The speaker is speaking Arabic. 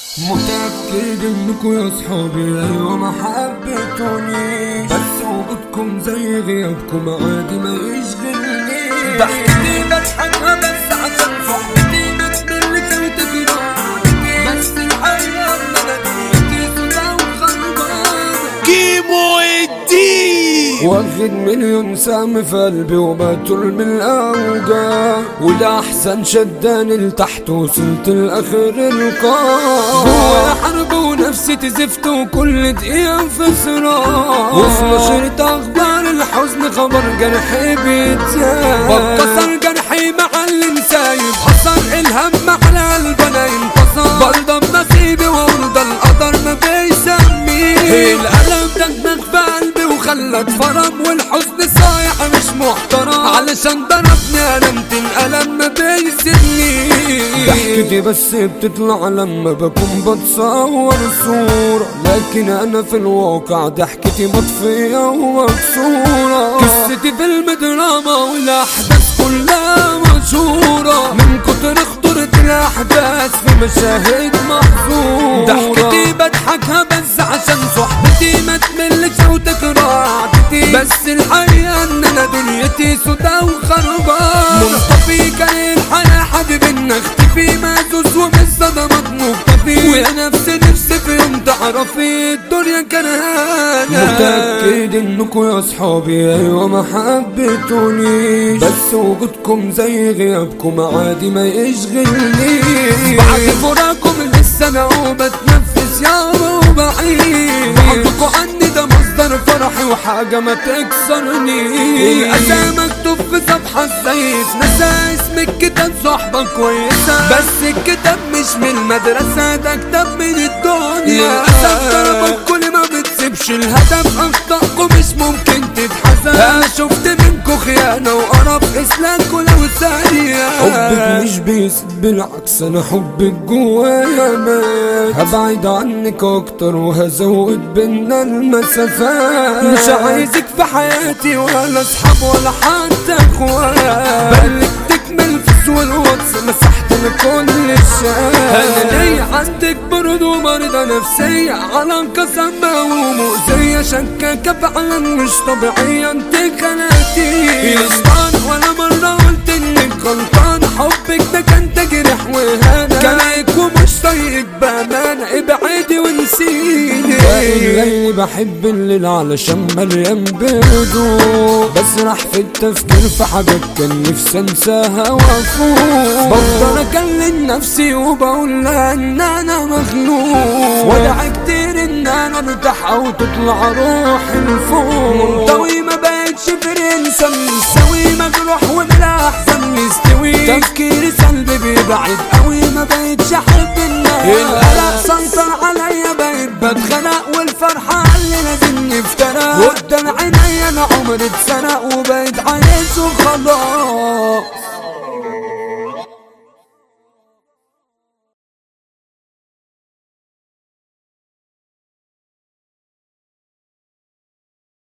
متأكد انكم يا صحابي ايوه ما حبيتوني، بس وجودكم زي غيابكم عادي ما يشغلني. ضحكتي بضحكها بس عشان صحبتي بتملك وتجرحني، بس الحقيقة ان انا دنيتي سودا وخربانة. كيمو الدين واخد مليون سهم في قلبي وبطول من الاوجاع، والاحسن شداني لتحت وصلت لاخر القاع. جوايا حرب ونفسي تزفت وكل دقيقة في صراع، وفي نشرة اخبار الحزن خبر جرحي بيتزايد. بتكسر جرحي معلم سايب، حصل الهم على قلبي انا ينتصر، برضى بنصيبي وارضى القدر ما بيسميه. الألم دغدغ في قلبي وخلت فرم، والحزن صايع مش محترم، علشان ضربني ألمت الألم ما بيسيبنيش. ضحكتي بس بتطلع لما بكون بتصور صورة، لكن أنا في الواقع ضحكتي مطفية ومكسورة. قصتي فيلم دراما والأحداث كلها مشهورة، من كتر خطورة الأحداث في مشاهد محظورة. ضحكتي بضحكها بس عشان صحبتي ما تملش وتكره عادتي، بس الحقيقة ان انا دنيتي سودا وخربانة. منطفي كان الحياة حبيبي ان اختفي، مهزوز ومش صدمات مكتفي، وانا نفسي في يوم تعرفي الدنيا كرهانة. متأكد انكم يا صحابي ايوه ما حبيتوني، بس وجودكم زي غيابكم عادي ما يشغلني. بعد فراقكم لسه انا وبتنفس يابا وبعيد، بعدكوا عني ده مصدر فرحي وحاجة ما تكسرني. الأسى مكتوب في صفحة الزيت، نسى اسم الكتاب صحبة كويسة، بس الكتاب مش من المدرسة ده كتاب من الدنيا. للأسف ضربك كل ما بتسيبش الهدف، أخطائكم مش ممكن تتحسب. أنا شفت منكوا خيانة وقرف إسلامكوا لو ثانية. حبك مش بيسد بالعكس، أنا حبك جوايا مات، هبعد عنك أكتر وهزود بينا المسافات. مش عايزك في حياتي ولا أصحاب ولا حتى أخوات، بلك تكمل في سوى الواتس مسحت أنا كل الشات. أنا ليا عندك برد ومرضى نفسية، علاقة سامة ومؤذية، شكاكة فعلا مش طبيعية انت خناتي. يسطان ولا مرة قلت انك غلطان، حبك ده كان تجرح وهانة، كلاك ومش طايقك بأمانة، ابعدي ونسيني. الليل بحب الليل علشان مليان بهدوء، بسرح في التفكير في حاجات كان نفسي انساها وافوق. بفضل اكلم نفسي وبقول لها ان انا مخنوق، وادعي كتير ان انا ارتاح او تطلع روحي لفوق. منطوي ما بقتش فرنسا، مستوي مجروح وبلا احزان مستوي، تفكيري سلبي بيبعد قوي ما بقتش احب الناس. القلق سيطر عليا بقيت بتخنق، والفرحة اللي لازم نفترق، قدام عيني انا عمري اتسرق وبقيت عايز وخلاص.